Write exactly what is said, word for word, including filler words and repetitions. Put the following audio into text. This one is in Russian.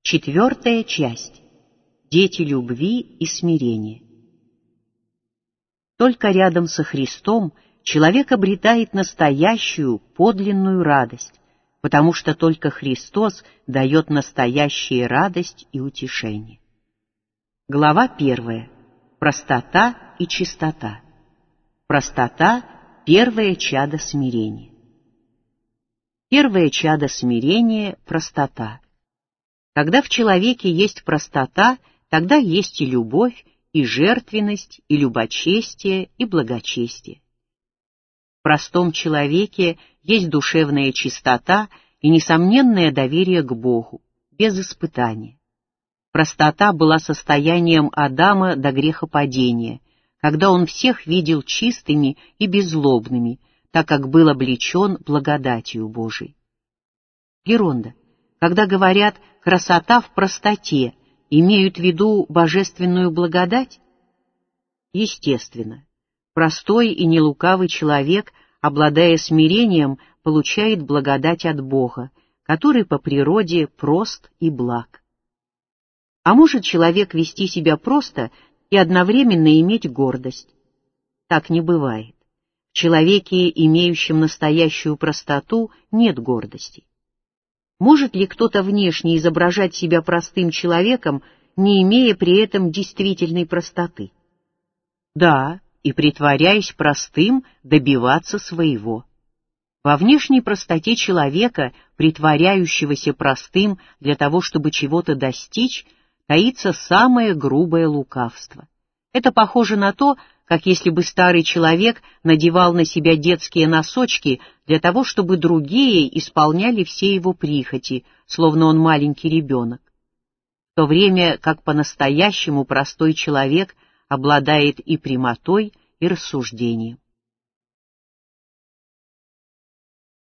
Четвертая часть. Дети любви и смирения. Только рядом со Христом человек обретает настоящую, подлинную радость, потому что только Христос дает настоящую радость и утешение. Глава первая. Простота и чистота. Простота – первое чадо смирения. Первое чадо смирения – простота. Когда в человеке есть простота, тогда есть и любовь, и жертвенность, и любочестие, и благочестие. В простом человеке есть душевная чистота и несомненное доверие к Богу, без испытания. Простота была состоянием Адама до грехопадения, когда он всех видел чистыми и беззлобными, так как был облечен благодатью Божией. Геронда, когда говорят «красота в простоте», имеют в виду божественную благодать? Естественно, простой и нелукавый человек, обладая смирением, получает благодать от Бога, который по природе прост и благ. А может человек вести себя просто и одновременно иметь гордость? Так не бывает. В человеке, имеющем настоящую простоту, нет гордости. Может ли кто-то внешне изображать себя простым человеком, не имея при этом действительной простоты? Да, и притворяясь простым, добиваться своего. Во внешней простоте человека, притворяющегося простым для того, чтобы чего-то достичь, таится самое грубое лукавство. Это похоже на то, как если бы старый человек надевал на себя детские носочки для того, чтобы другие исполняли все его прихоти, словно он маленький ребенок. В то время как по-настоящему простой человек обладает и прямотой, и рассуждением.